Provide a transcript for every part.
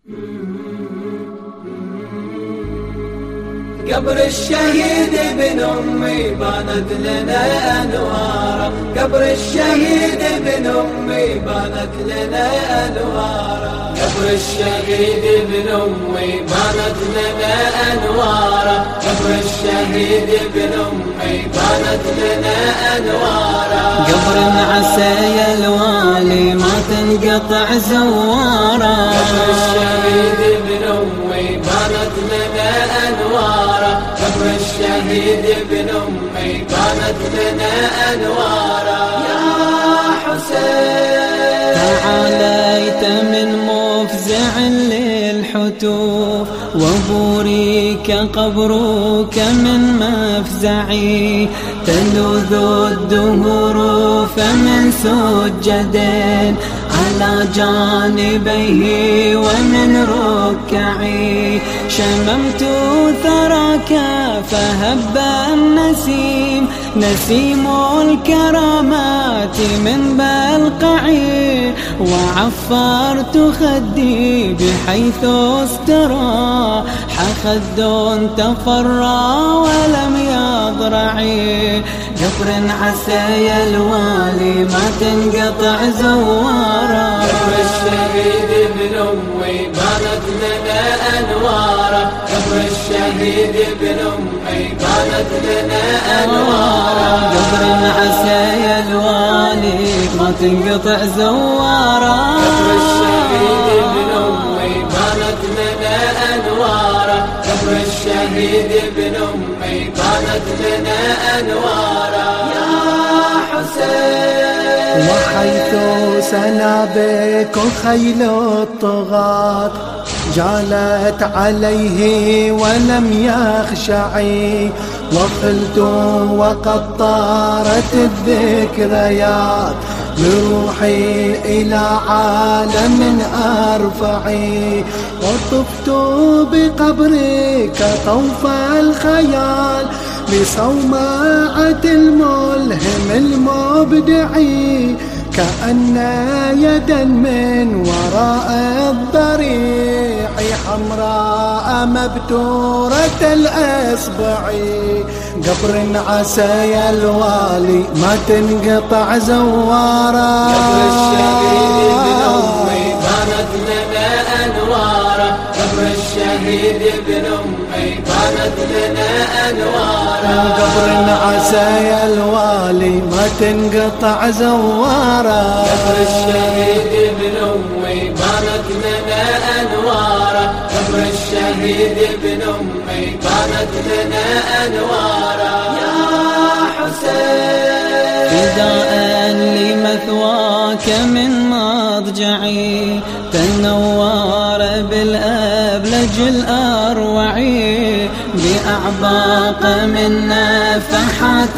قبر الشهيد ابن أمي بانت لنا أنواره، قبر الشهيد ابن أمي بانت لنا أنواره، قبر الشهيد ابن أمي بانت لنا أنواره، قبر الشهيد ابن أمي بانت لنا أنواره. قبر عسى يا الوالي ما تنقطع زواره، قبر الشهيد ابن أمي بانت لنا أنواره، قبر الشهيد ابن أمي بانت لنا أنواره. يا حسين تعاليت من مفزع للحتوف، وبوريك قبرك من مفزعي، تلوذ الدهور فمن سجدين على جانبيه ومن ركعي، شممت ثراك فهب النسيم، نسيم الكرامات من بلقعي، وعفرت خدي بحيث استراح خد تفرى ولم يضرعي. قبر عسى يا الوالي ما تنقطع زواره، قبر الشهيد ابن أمي بانت لنا أنواره، قبر الشهيد ابن أمي بانت لنا أنواره. قبر عسى يا الوالي ما تنقطع زواره، قبر الشهيد ابن أمي بانت لنا أنواره، قبر الشهيد ابن أمي بانت لنا أنواره. يا حسين وحيث سنابك خيل الطغاة جالت عليه ولم يخشعي، وقلت وقد طارت الذكريات بروحي إلى عالم أرفعي، وطفت بقبرك طوف الخيال بصومعة الملهم المبدعي، كأن يدا من وراء الضريح حمراء مبتورة الأصبع. قبر عسى يا الوالي ما تنقطع زواره، قبر الشهيد ابن أمي بانت لنا أنواره، قبر الشهيد ابن أمي بانت لنا أنواره. قبر عسى يا الوالي ما تنقطع زواره، قبر الشهيد ابن أمي بانت لنا أنواره، قبر الشهيد ابن أمي بانت لنا أنواره. يا حسين فداء لمثواك من مضجعي، تنور بالأبلج الأروعي، بأعباق من نفحات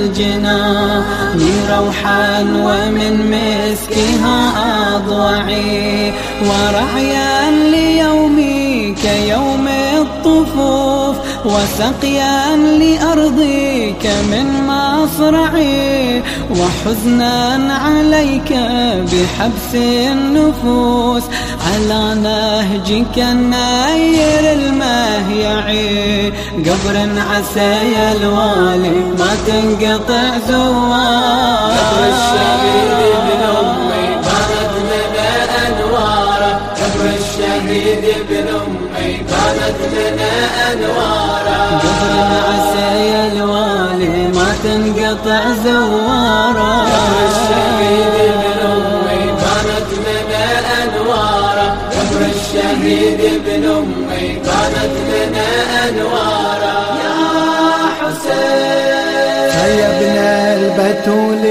الجنان روحا ومن مسكها أضوعي، ورعيا ليومي كيوم الطفوف، وسقيا لأرضك من مصرعي، وحزنا عليك بحبس النفوس على نهجك النير المهيعي. قبر عسى يا الوالي ما تنقطع زواره، قبر الشهيد ابن أمي بانت لنا أنواره، قبر الشهيد ابن أمي بانت لنا أنواره. قبر عسى يا الوالي ما تنقطع زواره، قبر الشهيد ابن أمي بانت لنا أنواره، قبر الشهيد ابن أمي بانت لنا أنواره. يا حسين فيا ابن البتول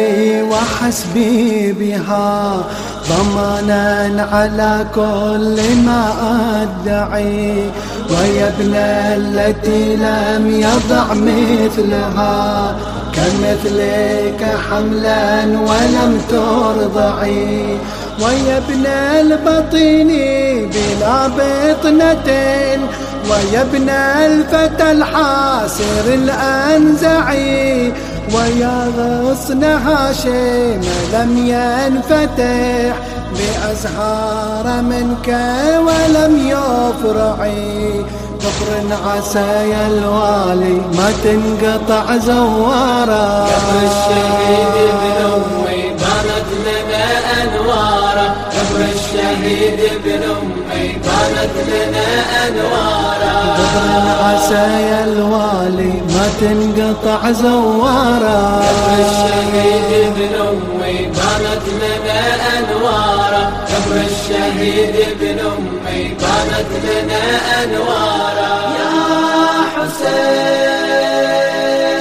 وحسبي بها ضمانا على كل ما أدعي، ويا ابن التي لم يضع مثلها كمثلك حملا ولم ترضعي، ويا ابن البطين بلا بطنة، ويا ابن الفتى الحاسر الأنزعي، ويا غصن هاشم لم ينفتح بأزهار منك ولم يفرعي. قبر عسى يا الوالي ما تنقطع زواره. قبر الشهيد ابن أمي بانت لنا أنواره. قبر الشهيد ابن أمي بانت لنا أنواره. قبر عسى يا الوالي ما تنقطع زواره. قبر الشهيد ابن أمي بانت لنا أنواره. قبر الشهيد ابن أمي بانت لنا أنواره. يا حسين